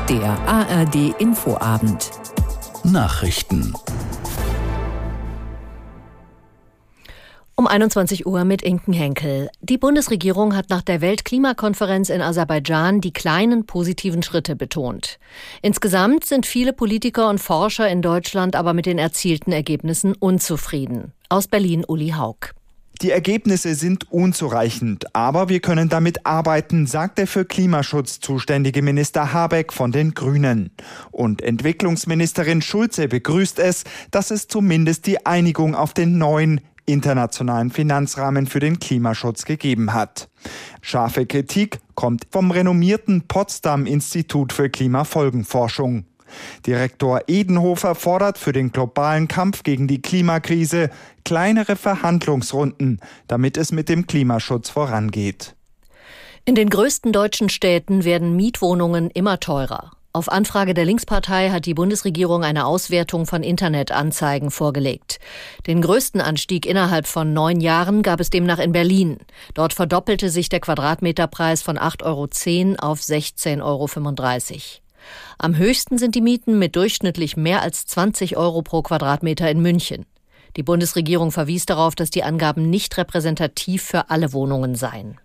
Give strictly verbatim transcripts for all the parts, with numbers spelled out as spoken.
Der A R D-Infoabend. Nachrichten. Um einundzwanzig Uhr mit Inken Henkel. Die Bundesregierung hat nach der Weltklimakonferenz in Aserbaidschan die kleinen positiven Schritte betont. Insgesamt sind viele Politiker und Forscher in Deutschland aber mit den erzielten Ergebnissen unzufrieden. Aus Berlin Uli Haug. Die Ergebnisse sind unzureichend, aber wir können damit arbeiten, sagt der für Klimaschutz zuständige Minister Habeck von den Grünen. Und Entwicklungsministerin Schulze begrüßt es, dass es zumindest die Einigung auf den neuen internationalen Finanzrahmen für den Klimaschutz gegeben hat. Scharfe Kritik kommt vom renommierten Potsdam-Institut für Klimafolgenforschung. Direktor Edenhofer fordert für den globalen Kampf gegen die Klimakrise kleinere Verhandlungsrunden, damit es mit dem Klimaschutz vorangeht. In den größten deutschen Städten werden Mietwohnungen immer teurer. Auf Anfrage der Linkspartei hat die Bundesregierung eine Auswertung von Internetanzeigen vorgelegt. Den größten Anstieg innerhalb von neun Jahren gab es demnach in Berlin. Dort verdoppelte sich der Quadratmeterpreis von acht Euro zehn auf sechzehn Euro fünfunddreißig. Am höchsten sind die Mieten mit durchschnittlich mehr als zwanzig Euro pro Quadratmeter in München. Die Bundesregierung verwies darauf, dass die Angaben nicht repräsentativ für alle Wohnungen seien.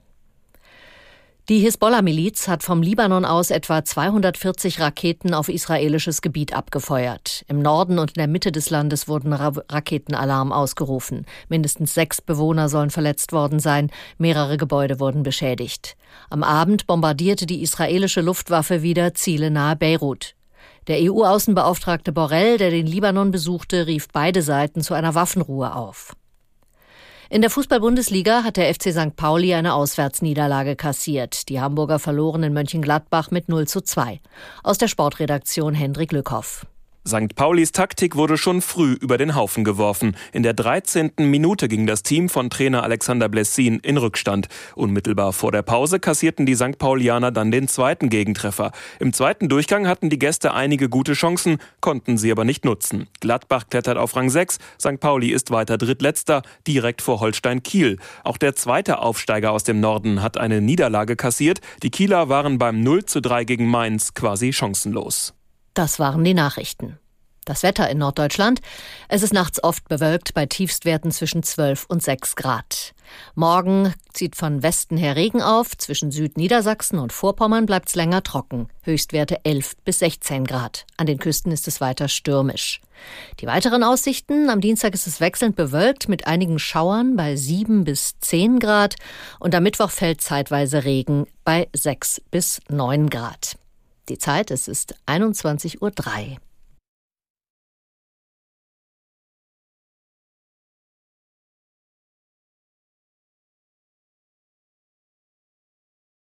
Die Hisbollah-Miliz hat vom Libanon aus etwa zweihundertvierzig Raketen auf israelisches Gebiet abgefeuert. Im Norden und in der Mitte des Landes wurden Ra- Raketenalarm ausgerufen. Mindestens sechs Bewohner sollen verletzt worden sein. Mehrere Gebäude wurden beschädigt. Am Abend bombardierte die israelische Luftwaffe wieder Ziele nahe Beirut. Der E U-Außenbeauftragte Borrell, der den Libanon besuchte, rief beide Seiten zu einer Waffenruhe auf. In der Fußball-Bundesliga hat der F C Sankt Pauli eine Auswärtsniederlage kassiert. Die Hamburger verloren in Mönchengladbach mit null zu zwei. Aus der Sportredaktion Hendrik Lückhoff. Sankt Paulis Taktik wurde schon früh über den Haufen geworfen. In der dreizehnten Minute ging das Team von Trainer Alexander Blessin in Rückstand. Unmittelbar vor der Pause kassierten die Sankt Paulianer dann den zweiten Gegentreffer. Im zweiten Durchgang hatten die Gäste einige gute Chancen, konnten sie aber nicht nutzen. Gladbach klettert auf Rang sechs, Sankt Pauli ist weiter Drittletzter, direkt vor Holstein Kiel. Auch der zweite Aufsteiger aus dem Norden hat eine Niederlage kassiert. Die Kieler waren beim null zu drei gegen Mainz quasi chancenlos. Das waren die Nachrichten. Das Wetter in Norddeutschland. Es ist nachts oft bewölkt bei Tiefstwerten zwischen zwölf und sechs Grad. Morgen zieht von Westen her Regen auf. Zwischen Südniedersachsen und Vorpommern bleibt es länger trocken. Höchstwerte elf bis sechzehn Grad. An den Küsten ist es weiter stürmisch. Die weiteren Aussichten: Am Dienstag ist es wechselnd bewölkt mit einigen Schauern bei sieben bis zehn Grad. Und am Mittwoch fällt zeitweise Regen bei sechs bis neun Grad. Die Zeit, es ist einundzwanzig Uhr drei.